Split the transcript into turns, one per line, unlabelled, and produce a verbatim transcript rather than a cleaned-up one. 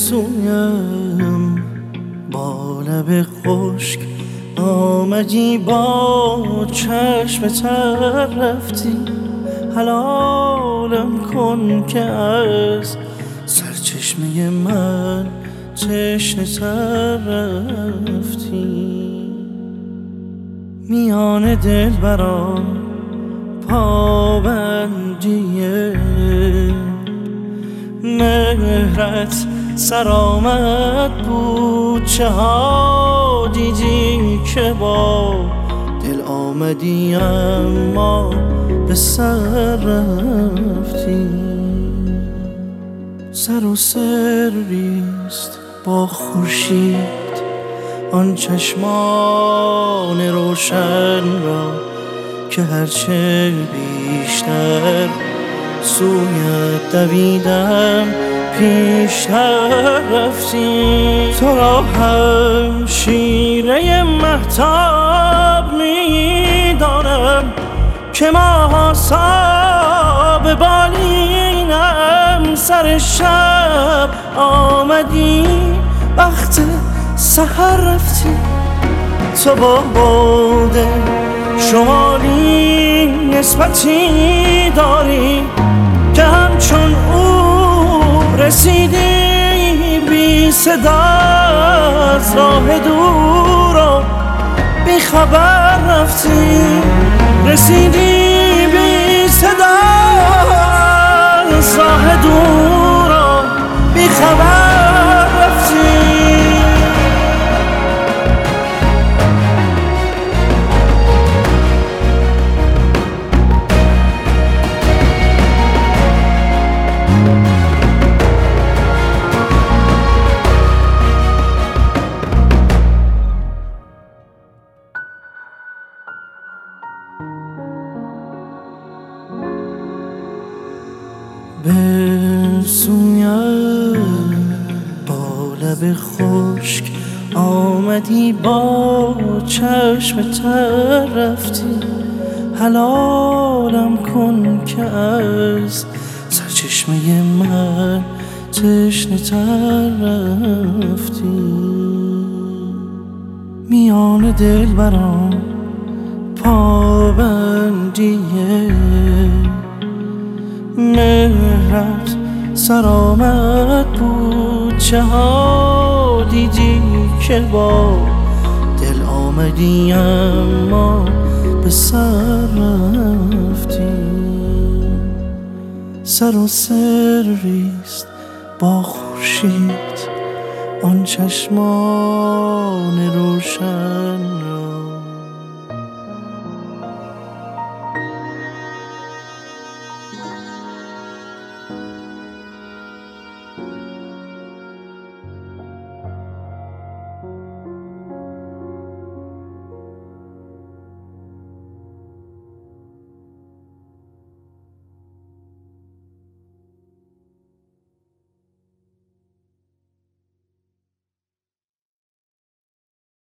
سویم با لب خشک آمدی، با چشم تر رفتی. حلالم کن که از سرچشمه من تشنه تر رفتی. میان دلبران پابندیه مهرت سر آمد بود. چه ها دیدی که با دل آمدی اما به سر رفتی. سر و سریست با خورشید آن چشمان روشن را که هرچه بیشتر سویت دویدم پیشتر رفتی. تو را هم شیره مهتاب میدانم که ماه‌آسا به بالینم. سر شب آمدی وقت سحر رفتی. تو با باد شمالی نسبتی داری که همچون او رسیدی بی صدا از راه دور و بی خبر رفتی. رسیدی بی صدا از راه دور و بی خبر رفتی. به سویم با لب خشک آمدی، با چشم تر رفتی. حلالم کن که از سرچشمه من تشنه تر رفتی. میان دلبران پابندیه مهرت سر آمد بود. چه ها دیدی که با دل آمدی اما به سر رفتی. سر و سریست با خورشید آن چشمان روشن